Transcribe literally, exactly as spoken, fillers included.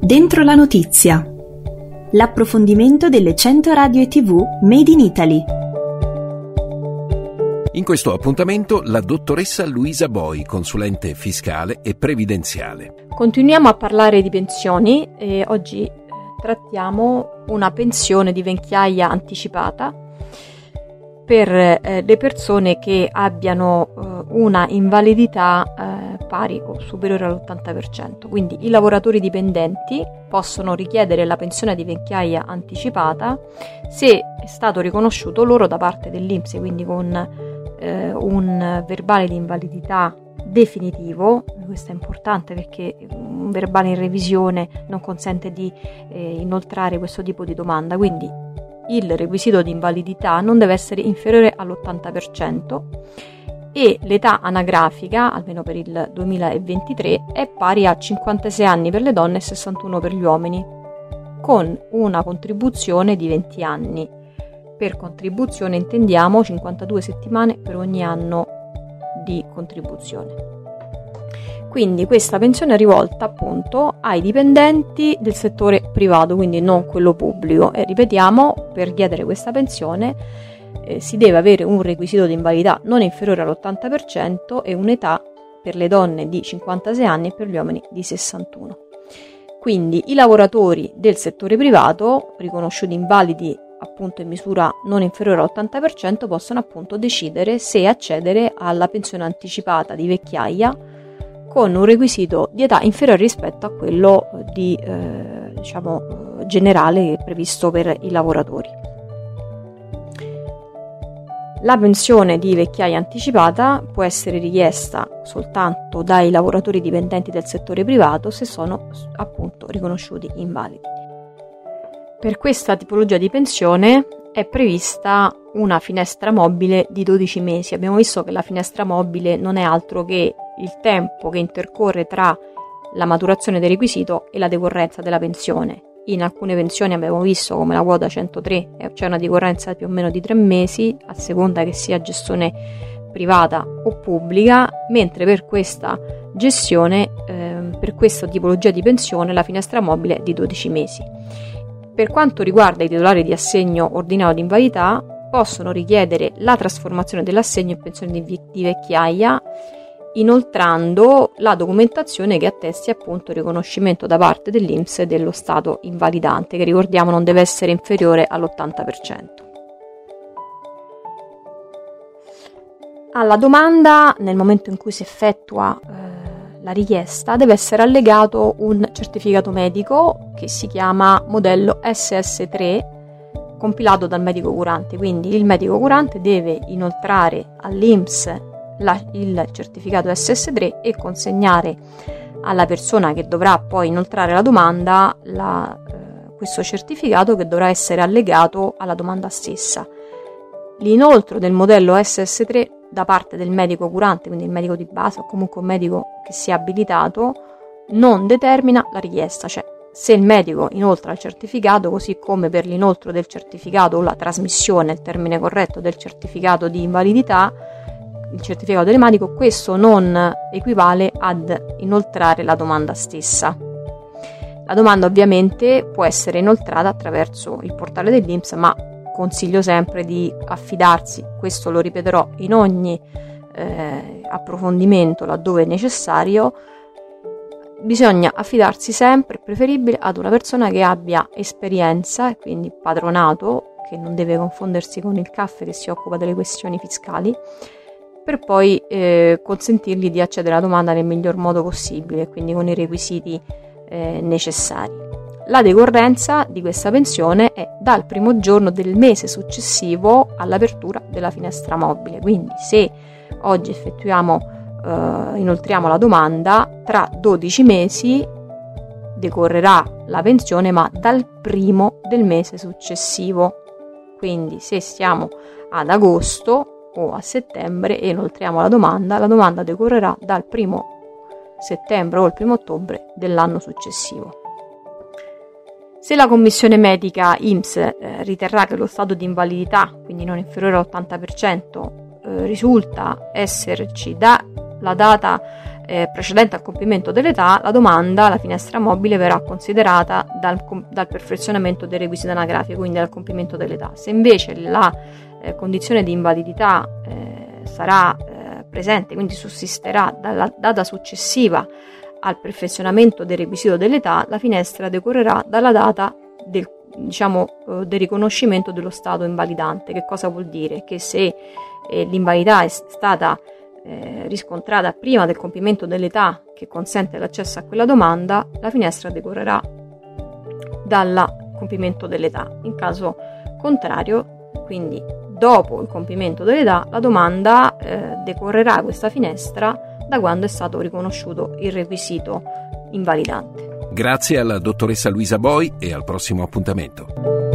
Dentro la notizia. L'approfondimento delle cento radio e tivù Made in Italy. In questo appuntamento la dottoressa Luisa Boi, consulente fiscale e previdenziale. Continuiamo a parlare di pensioni e oggi trattiamo una pensione di vecchiaia anticipata per eh, le persone che abbiano eh, una invalidità eh, pari o superiore all'ottanta per cento. Quindi i lavoratori dipendenti possono richiedere la pensione di vecchiaia anticipata se è stato riconosciuto loro da parte dell'I N P S, quindi con eh, un verbale di invalidità definitivo. Questo è importante perché un verbale in revisione non consente di eh, inoltrare questo tipo di domanda, quindi il requisito di invalidità non deve essere inferiore all'ottanta per cento e l'età anagrafica, almeno per il duemilaventitré, è pari a cinquantasei anni per le donne e sessantuno per gli uomini, con una contribuzione di venti anni. Per contribuzione intendiamo cinquantadue settimane per ogni anno di contribuzione. Quindi questa pensione è rivolta appunto ai dipendenti del settore privato, quindi non quello pubblico. E ripetiamo, per chiedere questa pensione eh, si deve avere un requisito di invalidità non inferiore all'ottanta per cento e un'età per le donne di cinquantasei anni e per gli uomini di sessantuno. Quindi i lavoratori del settore privato, riconosciuti invalidi appunto in misura non inferiore all'ottanta per cento, possono appunto decidere se accedere alla pensione anticipata di vecchiaia con un requisito di età inferiore rispetto a quello di, eh, diciamo, generale che è previsto per i lavoratori. La pensione di vecchiaia anticipata può essere richiesta soltanto dai lavoratori dipendenti del settore privato se sono appunto riconosciuti invalidi. Per questa tipologia di pensione è prevista una finestra mobile di dodici mesi. Abbiamo visto che la finestra mobile non è altro che il tempo che intercorre tra la maturazione del requisito e la decorrenza della pensione. In alcune pensioni abbiamo visto, come la quota centotré, c'è una decorrenza più o meno di tre mesi, a seconda che sia gestione privata o pubblica, mentre per questa gestione, eh, per questa tipologia di pensione, la finestra mobile è di dodici mesi. Per quanto riguarda i titolari di assegno ordinario di invalidità, possono richiedere la trasformazione dell'assegno in pensione di, di vecchiaia inoltrando la documentazione che attesti appunto il riconoscimento da parte dell'I N P S dello stato invalidante, che ricordiamo non deve essere inferiore all'ottanta per cento. Alla domanda, nel momento in cui si effettua eh, la richiesta, deve essere allegato un certificato medico che si chiama modello S S tre, compilato dal medico curante. Quindi il medico curante deve inoltrare all'I N P S la, il certificato S S tre e consegnare alla persona che dovrà poi inoltrare la domanda la, eh, questo certificato, che dovrà essere allegato alla domanda stessa. L'inoltro del modello S S tre da parte del medico curante, quindi il medico di base o comunque un medico che sia abilitato, non determina la richiesta. Cioè, se il medico inoltra il certificato, così come per l'inoltro del certificato o la trasmissione, il termine corretto, del certificato di invalidità, il certificato telematico, questo non equivale ad inoltrare la domanda stessa. La domanda ovviamente può essere inoltrata attraverso il portale dell'I N P S, ma consiglio sempre di affidarsi, questo lo ripeterò in ogni eh, approfondimento laddove necessario, bisogna affidarsi sempre, preferibile, ad una persona che abbia esperienza e quindi patronato, che non deve confondersi con il C A F che si occupa delle questioni fiscali, per poi eh, consentirgli di accedere alla domanda nel miglior modo possibile, quindi con i requisiti eh, necessari. La decorrenza di questa pensione è dal primo giorno del mese successivo all'apertura della finestra mobile, quindi se oggi effettuiamo, eh, inoltriamo la domanda, tra dodici mesi decorrerà la pensione, ma dal primo del mese successivo. Quindi se siamo ad agosto o a settembre e inoltriamo la domanda, la domanda decorrerà dal primo settembre o il primo ottobre dell'anno successivo. Se la commissione medica I N P S eh, riterrà che lo stato di invalidità, quindi non inferiore all'ottanta per cento, eh, risulta esserci dalla data eh, precedente al compimento dell'età, la domanda, la finestra mobile, verrà considerata dal, dal perfezionamento dei requisiti anagrafici, quindi dal compimento dell'età. Se invece la eh, condizione di invalidità eh, sarà eh, presente, quindi sussisterà dalla data successiva al perfezionamento del requisito dell'età, la finestra decorrerà dalla data del, diciamo, eh, del riconoscimento dello stato invalidante. Che cosa vuol dire? Che se eh, l'invalidità è stata eh, riscontrata prima del compimento dell'età che consente l'accesso a quella domanda, la finestra decorrerà dal compimento dell'età. In caso contrario, quindi dopo il compimento dell'età, la domanda eh, decorrerà questa finestra da quando è stato riconosciuto il requisito invalidante. Grazie alla dottoressa Luisa Boi e al prossimo appuntamento.